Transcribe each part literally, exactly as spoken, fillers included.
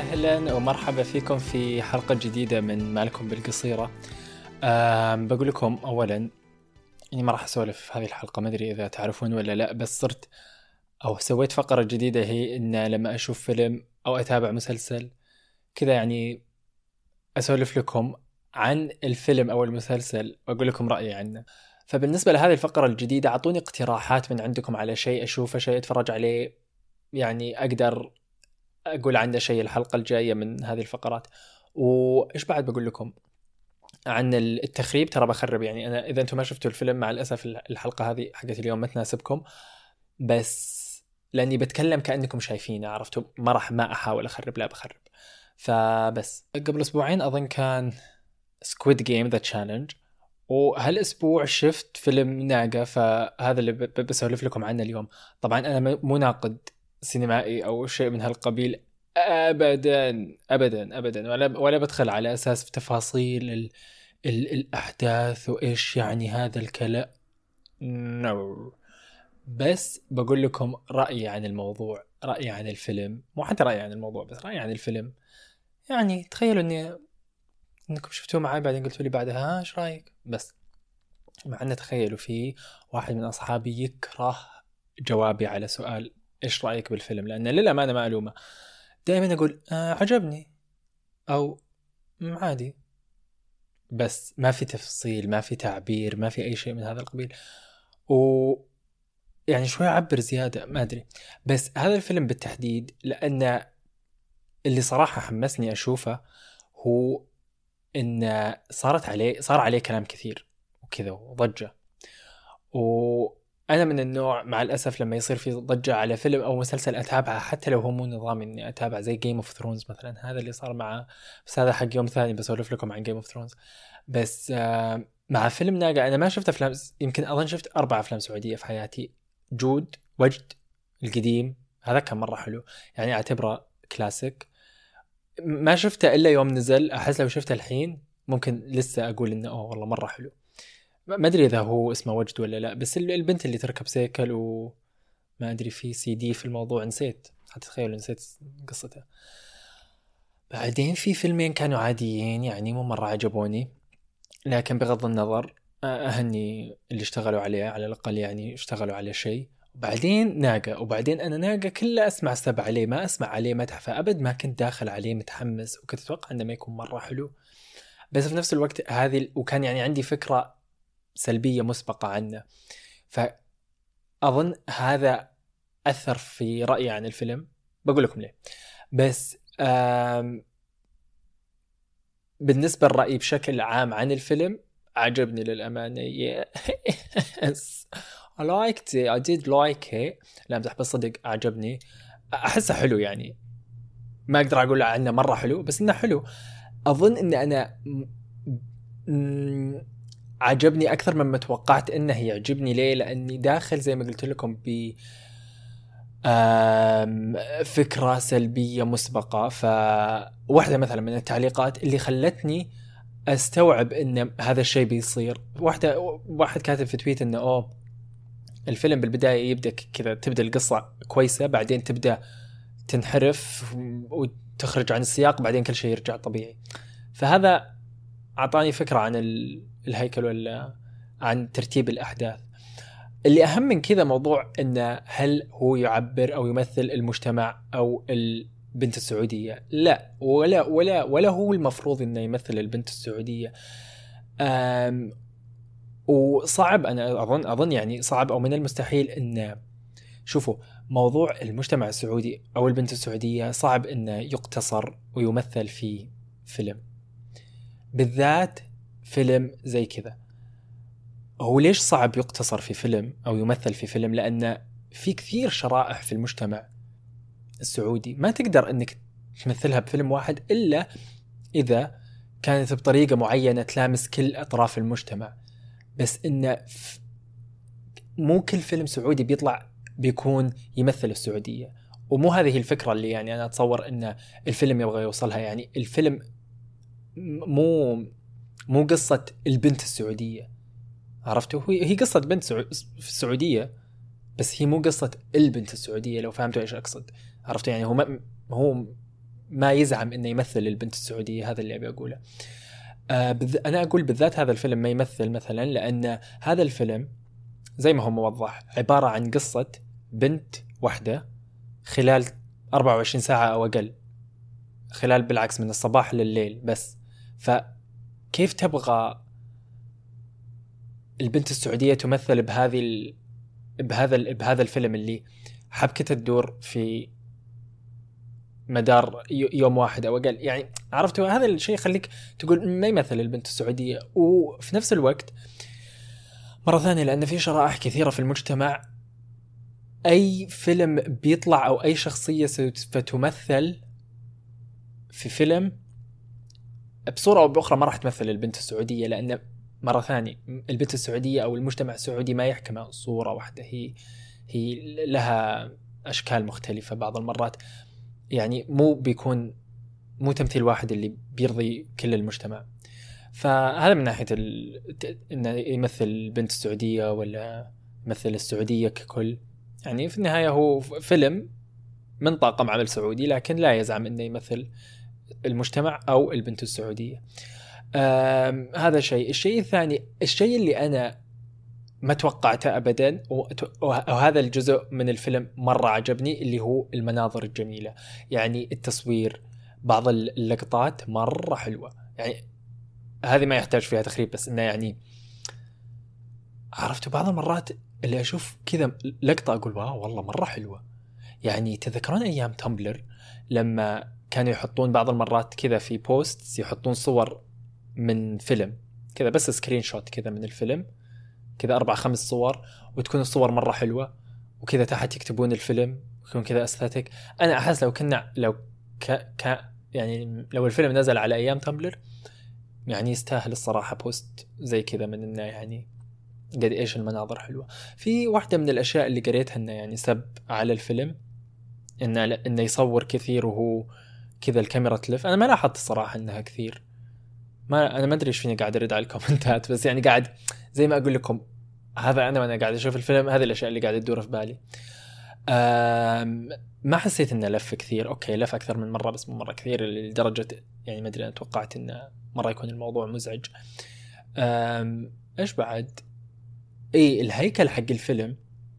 أهلا ومرحبا فيكم في حلقة جديدة من مالكم بالقصيرة. أه بقول لكم أولا إني ما راح أسولف في هذه الحلقة، ما أدري إذا تعرفون ولا لا، بس صرت أو سويت فقرة جديدة، هي إن لما أشوف فيلم أو أتابع مسلسل كذا يعني أسولف لكم عن الفيلم أو المسلسل وأقول لكم رأيي عنه. فبالنسبة لهذه الفقرة الجديدة أعطوني اقتراحات من عندكم على شيء أشوفه، شيء أتفرج عليه، يعني أقدر أقول عنه شيء الحلقة الجاية من هذه الفقرات. وإيش بعد بقول لكم عن التخريب، ترى بخرب يعني أنا إذا أنتم ما شفتوا الفيلم مع الأسف الحلقة هذه حقت اليوم ما تناسبكم، بس لأني بتكلم كأنكم شايفينه، عرفتوا؟ ما راح ما أحاول أخرب، لا بخرب. فبس قبل أسبوعين أظن كان Squid Game The Challenge، وهالأسبوع شفت فيلم ناقة، فهذا اللي بسولف لكم عنه اليوم. طبعا أنا مو ناقد سينمائي أو شيء من هالقبيل أبدا أبدا أبدا، ولا ولا بدخل على أساس في تفاصيل ال ال الأحداث وإيش يعني هذا الكلام، no. بس بقول لكم رأيي عن الموضوع، رأيي عن الفيلم، مو حتى رأيي عن الموضوع بس رأيي عن الفيلم. يعني تخيلوا إني إنكم شفتوه معي بعدين قلتوا لي بعدها ها إيش رأيك، بس مع أن تخيلوا في واحد من أصحابي يكره جوابي على سؤال إيش رأيك بالفيلم، لأن للأمانة ما ألومه، دائما أقول آه عجبني أو عادي، بس ما في تفصيل، ما في تعبير، ما في أي شيء من هذا القبيل، و يعني شوي أعبر زيادة ما أدري. بس هذا الفيلم بالتحديد لأن اللي صراحة حمسني أشوفه هو إن صارت عليه صار عليه كلام كثير وكذا وضجة، وأنا من النوع مع الأسف لما يصير في ضجة على فيلم أو مسلسل أتابعه حتى لو هو مو نظامي إني أتابع، زي Game of Thrones مثلا، هذا اللي صار معه، بس هذا حق يوم ثاني بسولف لكم عن Game of Thrones. بس آه مع فيلم ناقة أنا ما شفت أفلام، يمكن أظن شفت أربع أفلام سعودية في حياتي. جود، وجد القديم هذا كان مرة حلو، يعني أعتبره كلاسيك. ما شفته إلا يوم نزل، أحس لو شفته الحين ممكن لسه أقول إنه أوه والله مرة حلو. ما أدري إذا هو اسمه وجد ولا لا، بس البنت اللي تركب سيكل وما أدري في سي دي في الموضوع، نسيت حتى، تخيلوا نسيت قصته. بعدين في فيلمين كانوا عاديين يعني مو مرة عجبوني، لكن بغض النظر أهني اللي اشتغلوا عليه، على الأقل يعني اشتغلوا على شيء. وبعدين ناقة، وبعدين أنا ناقة كله أسمع سب عليه، ما أسمع عليه مدح، فأبد ما كنت داخل عليه متحمس، وكنت أتوقع أنه ما يكون مرة حلو. بس في نفس الوقت هذه، وكان يعني عندي فكرة سلبية مسبقة عنه، فأظن هذا أثر في رأيي عن الفيلم. بقول لكم ليه. بس بالنسبة لرأيي بشكل عام عن الفيلم، عجبني للأمانة. yes I liked it I did like it. لا أمزح، بس صدق عجبني، أحسه حلو، يعني ما أقدر أقول عنه مرة حلو بس إنه حلو. أظن إن أنا م... م... عجبني أكثر مما توقعت إنه يعجبني. ليه؟ لأني داخل زي ما قلت لكم ب فكرة سلبية مسبقة. فواحدة مثلا من التعليقات اللي خلتني أستوعب إن هذا الشيء بيصير، واحدة واحد كاتب في تويت إنه أوه الفيلم بالبداية يبدأ كذا، تبدأ القصة كويسة، بعدين تبدأ تنحرف وتخرج عن السياق، بعدين كل شيء يرجع طبيعي. فهذا أعطاني فكرة عن الهيكل ولا عن ترتيب الأحداث. اللي أهم من كذا موضوع إنه هل هو يعبر أو يمثل المجتمع أو البنت السعودية؟ لا، ولا ولا ولا هو المفروض إنه يمثل البنت السعودية. أم وصعب، أنا أظن أظن يعني صعب أو من المستحيل إن شوفوا موضوع المجتمع السعودي أو البنت السعودية صعب إنه يقتصر ويمثل في فيلم، بالذات فيلم زي كذا. هو ليش صعب يقتصر في فيلم أو يمثل في فيلم؟ لأن في كثير شرائح في المجتمع السعودي ما تقدر أنك تمثلها بفيلم واحد إلا إذا كانت بطريقة معينة تلامس كل أطراف المجتمع. بس إن مو كل فيلم سعودي بيطلع بيكون يمثل السعودية، ومو هذه الفكرة اللي يعني أنا أتصور أن الفيلم يبغى يوصلها. يعني الفيلم مو مو قصة البنت السعودية، عرفتوا؟ هي قصة بنت في السعودية، بس هي مو قصة البنت السعودية، لو فهمتوا إيش أقصد. عرفتوا؟ يعني هو ما هو ما يزعم انه يمثل البنت السعوديه. هذا اللي ابي اقوله. آه بذ... انا اقول بالذات هذا الفيلم ما يمثل مثلا، لان هذا الفيلم زي ما هو موضح عباره عن قصه بنت واحده خلال أربعة وعشرين ساعه او اقل، خلال بالعكس من الصباح لليل بس. فكيف تبغى البنت السعوديه تمثل بهذه ال... بهذا ال... بهذا الفيلم اللي حبكته تدور في مدار يوم واحد او اقل؟ يعني عرفتوا هذا الشيء يخليك تقول ما يمثل البنت السعوديه. وفي نفس الوقت مره ثانيه، لان في شرائح كثيره في المجتمع اي فيلم بيطلع او اي شخصيه ستمثل في فيلم بصوره او باخرى ما راح تمثل البنت السعوديه، لان مره ثانيه البنت السعوديه او المجتمع السعودي ما يحكم صوره واحده، هي هي لها اشكال مختلفه بعض المرات. يعني مو بيكون مو تمثيل واحد اللي بيرضي كل المجتمع. فهذا من ناحية ال... إنه يمثل البنت السعودية ولا يمثل السعودية ككل. يعني في النهاية هو فيلم من طاقم عمل سعودي، لكن لا يزعم إنه يمثل المجتمع أو البنت السعودية. هذا شيء. الشيء الثاني، الشيء اللي أنا ما توقعته أبدا، وهذا الجزء من الفيلم مرة عجبني، اللي هو المناظر الجميلة. يعني التصوير، بعض اللقطات مرة حلوة. يعني هذه ما يحتاج فيها تخريب، بس إنه يعني عرفتوا بعض المرات اللي أشوف كذا لقطة أقول واو والله مرة حلوة. يعني تذكرون أيام تمبلر لما كانوا يحطون بعض المرات كذا في بوست يحطون صور من فيلم كذا، بس سكرين شوت كذا من الفيلم كذا أربع خمس صور، وتكون الصور مرة حلوة، وكذا تحت يكتبون الفيلم ويكون كذا أستاتيك. أنا أحس لو كنا لو ك ك يعني لو الفيلم نزل على أيام تمبلر يعني يستاهل الصراحة بوست زي كذا، من إنه يعني قد إيش المناظر حلوة. في واحدة من الأشياء اللي قريتها إنه يعني سب على الفيلم إنه إنه يصور كثير وهو كذا الكاميرا تلف. أنا ما لاحظت الصراحة إنها كثير، ما أنا ما أدري إيش فيني قاعد أرد على الكومنتات، بس يعني قاعد زي ما أقول لكم هذا أنا وأنا قاعد أشوف الفيلم، هذه الأشياء اللي قاعد تدور في بالي. ما حسيت إنه لف كثير. أوكي لف أكثر من مرة بس مو مرة كثير لدرجة يعني ما أدري، أنا توقعت إنه مرة يكون الموضوع مزعج. إيش بعد؟ إيه الهيكل حق الفيلم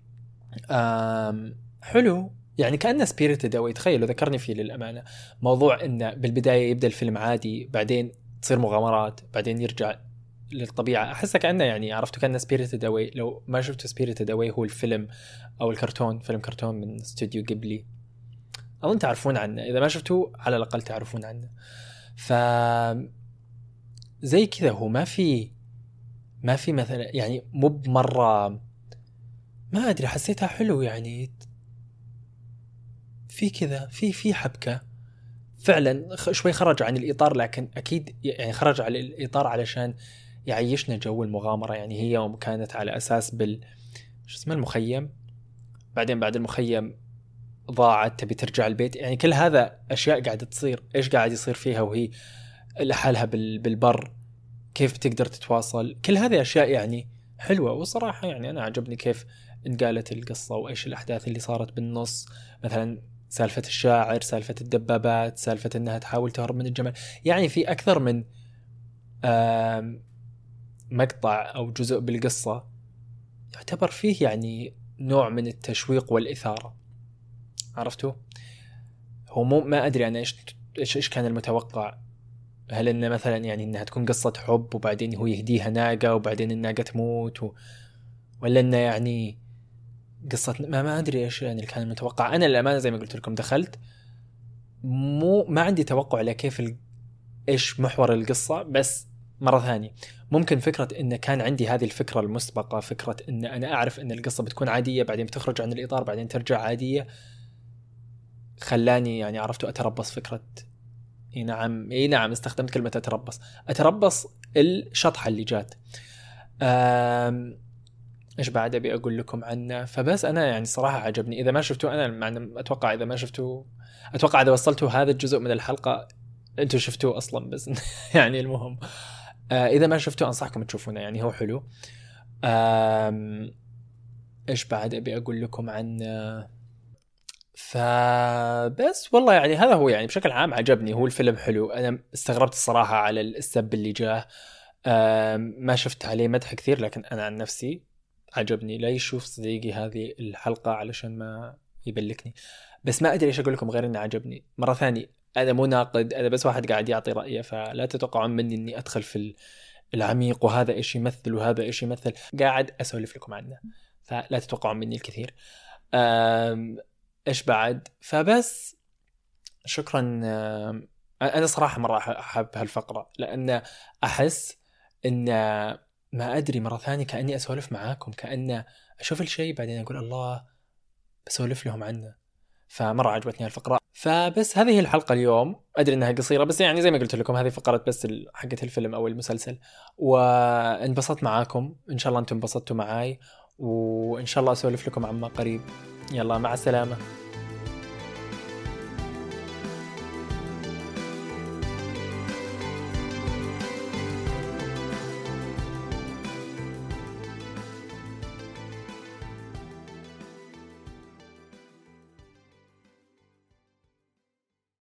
حلو، يعني كأنه سبيريتد أو يتخيلوا ذكرني فيه للأمانة. موضوع إنه بالبداية يبدأ الفيلم عادي، بعدين تصير مغامرات، بعدين يرجع للطبيعة. أحسه كأنه يعني عرفتوا كأنه سبيريتد أواي. لو ما شفتوا سبيريتد أواي، هو الفيلم أو الكرتون، فيلم كرتون من استوديو غيبلي، أظن تعرفون عنه. إذا ما شفتوه على الأقل تعرفون عنه. ف زي كذا هو ما في ما في مثلا يعني مو بمرة ما أدري، حسيتها حلو يعني في كذا في في حبكة فعلا شوي خرج عن الإطار، لكن أكيد يعني خرج عن الإطار علشان يعيشنا جو المغامرة. يعني هي يوم كانت على أساس بال شو اسمه المخيم، بعدين بعد المخيم ضاعت تبي ترجع البيت. يعني كل هذا أشياء قاعدة تصير، إيش قاعد يصير فيها وهي لحالها بال... بالبر، كيف بتقدر تتواصل، كل هذه أشياء يعني حلوة. وصراحة يعني أنا عجبني كيف انقالت القصة وإيش الأحداث اللي صارت بالنص. مثلا سالفة الشاعر، سالفة الدبابات، سالفة أنها تحاول تهرب من الجمل. يعني في أكثر من مقطع أو جزء بالقصة يعتبر فيه يعني نوع من التشويق والإثارة. عرفتوا؟ هو مو ما أدري أنا إيش إيش إيش كان المتوقع. هل إنه مثلا يعني إنها تكون قصة حب وبعدين هو يهديها ناقة وبعدين الناقة تموت و... ولا إنه يعني قصة ما ما أدري إيش يعني اللي كان المتوقع. أنا للأمانة زي ما قلت لكم دخلت مو ما عندي توقع على كيف ال... إيش محور القصة. بس مرة ثانية ممكن فكرة إن كان عندي هذه الفكرة المسبقة، فكرة إن أنا أعرف إن القصة بتكون عادية بعدين بتخرج عن الإطار بعدين ترجع عادية، خلاني يعني عرفت أتربص فكرة. إيه نعم إيه نعم استخدمت كلمة أتربص أتربص الشطحة اللي جات. أم... إيش بعد أبي أقول لكم عنه؟ فبس أنا يعني صراحة عجبني. إذا ما شفتوا أنا مع أتوقع إذا ما شفتوا أتوقع إذا وصلتوا هذا الجزء من الحلقة أنتوا شفتوه أصلا، بس يعني المهم آه إذا ما شفتوا أنصحكم تشوفونه، يعني هو حلو. إيش بعد أبي أقول لكم عن فبس والله يعني هذا هو، يعني بشكل عام عجبني، هو الفيلم حلو. انا استغربت الصراحة على السب اللي جاه، ما شفت عليه مدح كثير، لكن انا عن نفسي عجبني. لا يشوف صديقي هذه الحلقة علشان ما يبلكني. بس ما ادري ايش اقول لكم غير انه عجبني. مرة ثانية انا مو ناقد، انا بس واحد قاعد يعطي رأيه، فلا تتوقعون مني اني ادخل في العميق وهذا ايش يمثل وهذا ايش يمثل، قاعد اسولف لكم عنه، فلا تتوقعون مني الكثير. أم، ايش بعد؟ فبس شكرا. أم، انا صراحه مره أح- احب هالفقره، لان احس ان، ما ادري، مره ثانيه كاني اسولف معاكم، كأن اشوف الشيء بعدين اقول الله بسولف لهم عنه. فمره عجبتني هالفقره. فبس هذه الحلقه اليوم، ادري انها قصيره، بس يعني زي ما قلت لكم هذه فقره بس ال- حقت الفيلم او المسلسل، وانبسطت معاكم. ان شاء الله انتم انبسطتوا معاي، وان شاء الله اسولف لكم عما قريب. يلا مع السلامه.